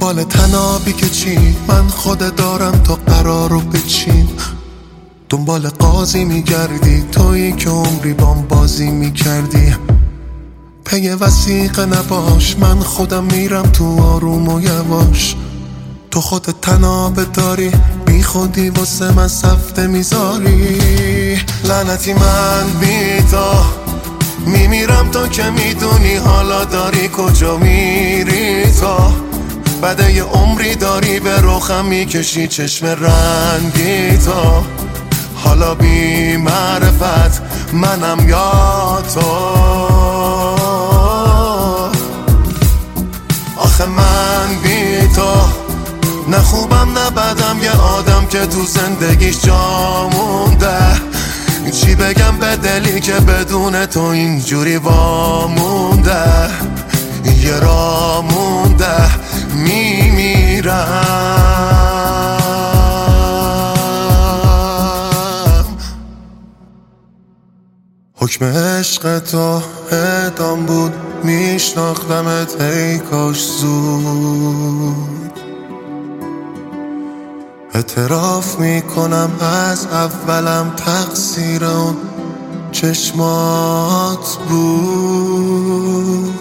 دنبال تنابی که چی من خود دارم تو قرارو بچین. دنبال قاضی میگردی تویی که عمری بام بازی میکردی. پی وثیقه نباش من خودم میرم تو آروم و یواش. تو خودت تنابه داری بی خودی واسه من سفته میذاری. لعنتی من بی تو میمیرم تو که میدونی حالا داری کجا میری. تو بعد یه عمری داری به رخم میکشی چشم رنگی. تو حالا بی معرفت منم یا تو. آخه من بی تو نه خوبم نه بدم، یه آدم که تو زندگیش جا مونده. چی بگم به دلی که بدون تو اینجوری وامونده. یه راه مونده میمیرم. حکم عشق تو اعدام بود میشناختمت ای کاش زود. اعتراف میکنم از اولم تقصیر اون چشمات بود.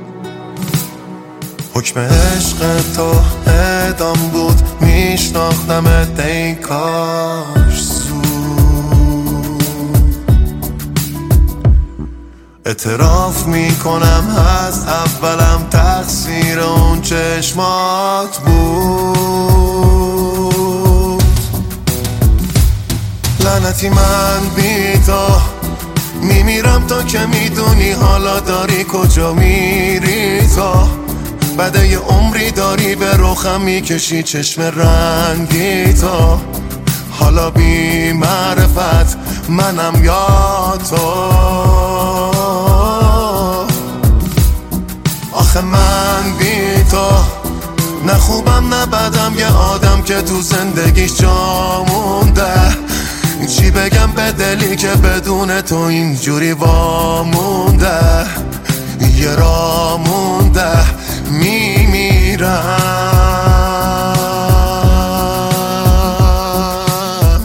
حکم عشق تو اعدام بود میشناختمت ای کاش زود. اعتراف میکنم از اولم تقصیر اون چشمات بود. لعنتی من بی تو میمیرم تو که میدونی حالا داری کجا میری. تو بعد یه عمری داری به رخم میکشی چشم رنگی. تو حالا بی معرفت منم یا تو. آخه من بی تو نه خوبم نه بدم، یه آدم که تو زندگیش جا مونده. چی بگم به دلی که بدون تو اینجوری وامونده. یه راه مونده میمیرم.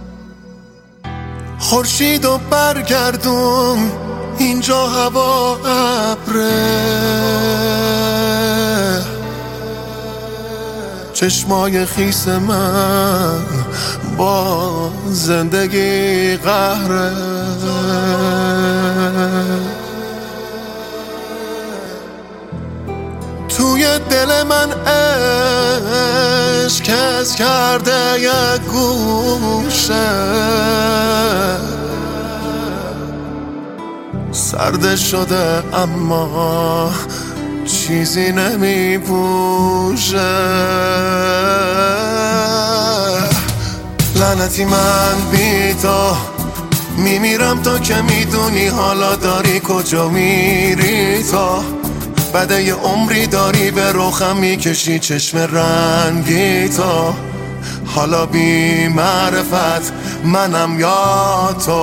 خورشیدو برگردون اینجا هوا ابره. چشمای خیس من با زندگی قهره. توی دل من عشق کس کرده یک گوشه. سرد شده اما چیزی نمی پوشه. لعنتی من بی تو میمیرم تو که میدونی حالا داری کجا میری. تو بعد یه عمری داری به رخم میکشی چشم رنگی. تو حالا بی معرفت منم یا تو.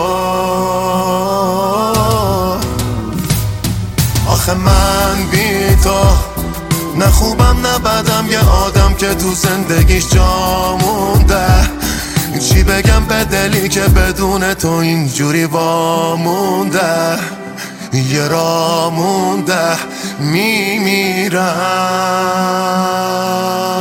آخه من بی تو نه خوبم نه بدم، یه آدم که تو زندگیش جا مونده. چی بگم به دلی که بدون تو اینجوری وامونده. یه راه مونده میمیرم.